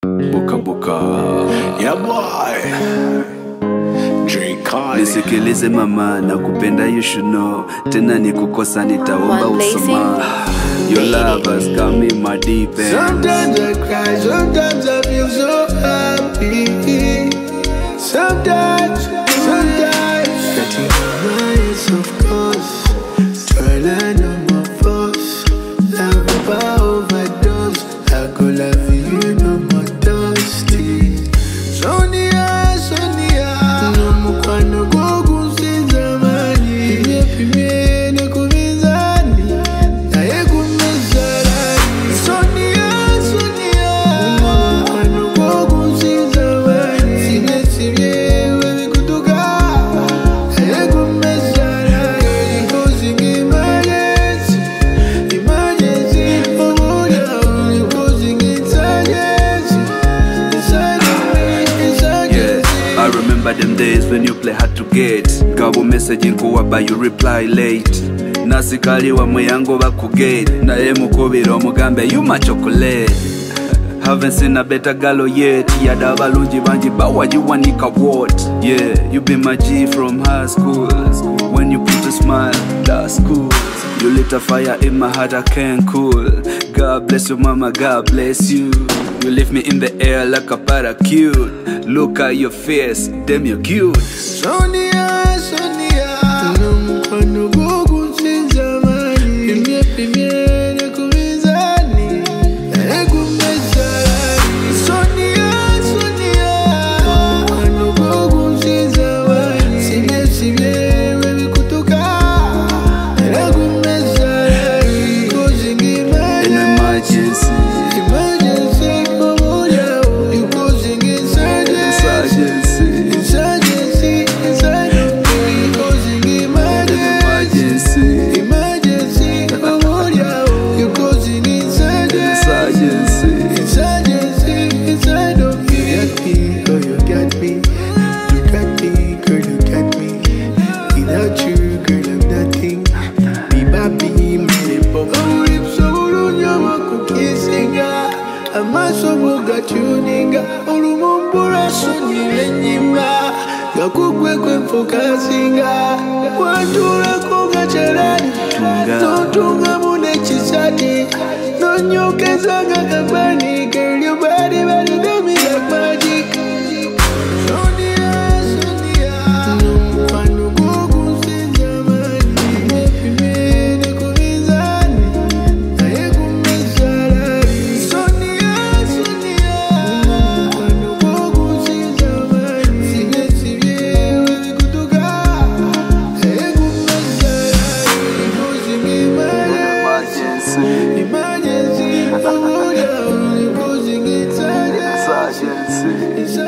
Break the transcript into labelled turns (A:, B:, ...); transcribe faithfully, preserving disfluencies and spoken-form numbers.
A: Buka buka.
B: Yeah boy. J Kai.
A: Nisikilize mama, nakupenda you should know. Tena nikukosa nitaomba
C: One lazy
A: usama. Your love has got me my deep end.
B: Sometimes I cry, sometimes I feel so happy. Sometimes, sometimes getting highs of course. Twirling on my force. Love about overdose. I go love you no more thirsty. Sonia, Sonia. No mukwano go kusinza mani. Pime pime na kumizani. Na ye kumezarani. Sonia, Sonia. No mukwano go kusinza mani. Sine sibye wewe kutuka. Na ye kumezarani. Causing emergency, emergency. Oh yeah, you're causing insurgency. Inside of me, insurgency.
A: Yeah, I remember them days when you play hard to get. Gabo message kuwa but you reply late. Nasikaliwa mweyango bakugate. Naye mukubira omugambe you my chocolate. Haven't seen a better girl yet. Yada balungi banji bawa you wanika what. Yeah, you be my G from high school. When you put a smile, that's cool. You lit a fire in my heart I can't cool. God bless you mama, God bless you. You lift me in the air like a parachute. Look at your face, damn you're cute.
B: Sonia, Sonia. No mukwano go kusinza mani. Pime pime na kumizani. Na ye kumezarani. Sonia, Sonia. No mukwano go kusinza mani. Sibye sibye wewe kutuka. Na ye kumezarani. Causing
A: An
B: emergency.
A: emergency,
B: Emergency, oh yeah. You causing insurgency.
A: emergency,
B: Insurgency inside of me, causing emergency.
A: emergency,
B: Emergency, oh yeah, you're causing insurgency.
A: emergency.
B: Insurgency inside of me. You got me, oh you got me. You got me, girl, you got me. Without you, girl, I'm nothing. Be baby, me pop. Oh, lips so lunyama kukisinga. Amasomo gachuninga. Olumumbura sunile nyima. Gakugwe kwe mfokazinga. Watula konga charani.
A: Tunga.
B: Tontunga mune chisati. Nonyokeza gagabani. Girl, your body, body, do me like magic. Sonia, Sonia. No mukwano go kusinza mani. Pime na kumizani. Na ye kumezarani. Sonia, Sonia. No mukwano go kusinza mani. Sibye sibye wewe kutuka. Na ye kumezarani. Causing emergency.
A: Emergency,
B: Emergency, oh yeah, you're causing insurgency.
A: emergency.
B: Insurgency.